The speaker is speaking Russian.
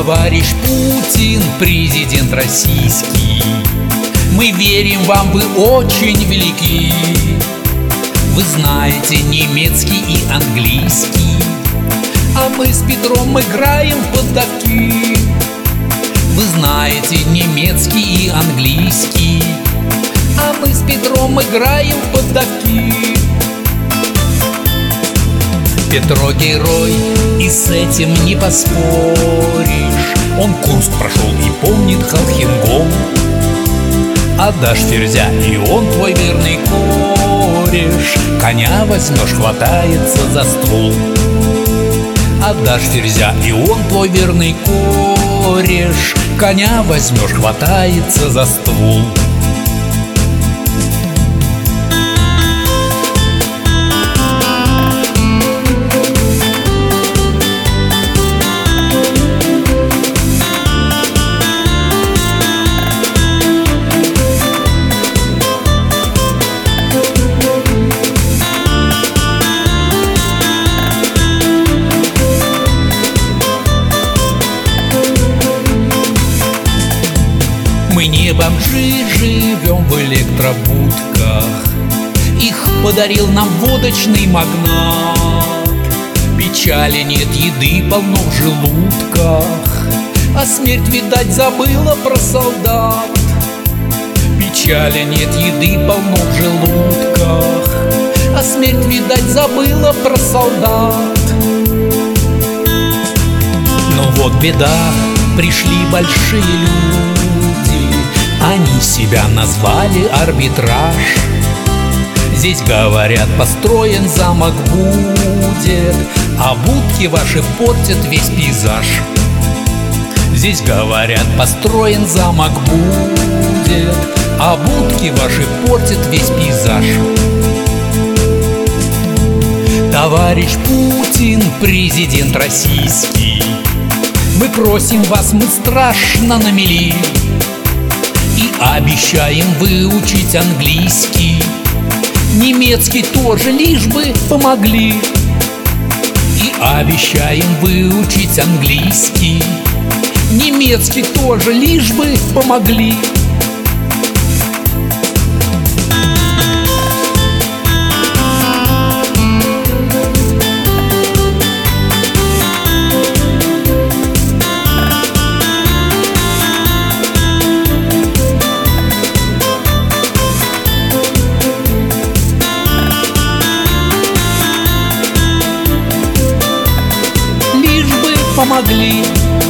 Товарищ Путин, президент российский, мы верим, вам вы очень велики. Вы знаете немецкий и английский, а мы с Петром играем в поддавки. Вы знаете немецкий и английский, а мы с Петром играем в поддавки. Петро герой, и с этим не поспоришь. Он Курск прошел и помнит Холхенгол. Отдашь ферзя, и он твой верный кореш. Коня возьмешь, хватается за ствол. Отдашь ферзя, и он твой верный кореш. Коня возьмешь, хватается за ствол. Мы не бомжи, живем в электробудках. Их подарил нам водочный магнат. Печали нет, еды полно в желудках, а смерть, видать, забыла про солдат. Печали нет, еды полно в желудках, а смерть, видать, забыла про солдат. Но вот беда, пришли большие люди, они себя назвали арбитраж. Здесь, говорят, построен замок будет, а будки ваши портят весь пейзаж. Здесь, говорят, построен замок будет, а будки ваши портят весь пейзаж. Товарищ Путин, президент российский, мы просим вас, мы страшно на мели, и обещаем выучить английский. Немецкий тоже, лишь бы помогли. И обещаем выучить английский. Немецкий тоже, лишь бы помогли. Помогли.